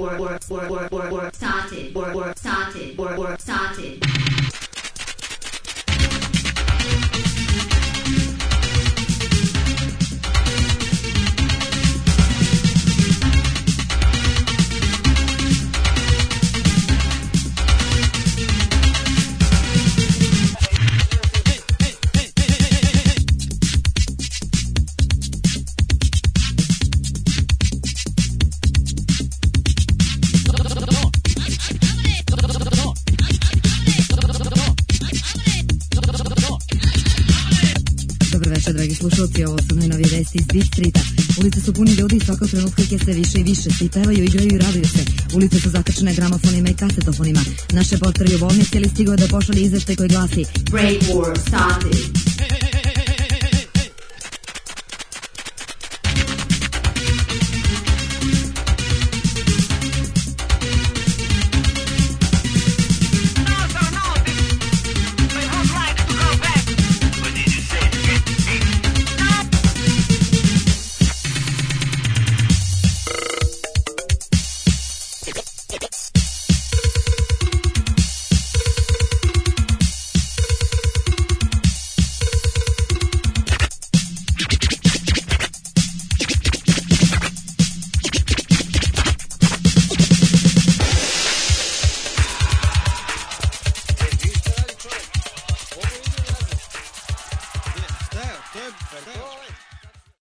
Dragi slušalci, ovo su najnovije vesti iz Beat Streeta. Ulice su puni ljudi i svakog trenutka ih je sve više i više. Svi pevaju, igraju i raduju se. Ulice su zakrčene gramofonima i kasetofonima. Naše portari u bolnici, ali stigao da pošalje izveštaj koji glasi Break War Started.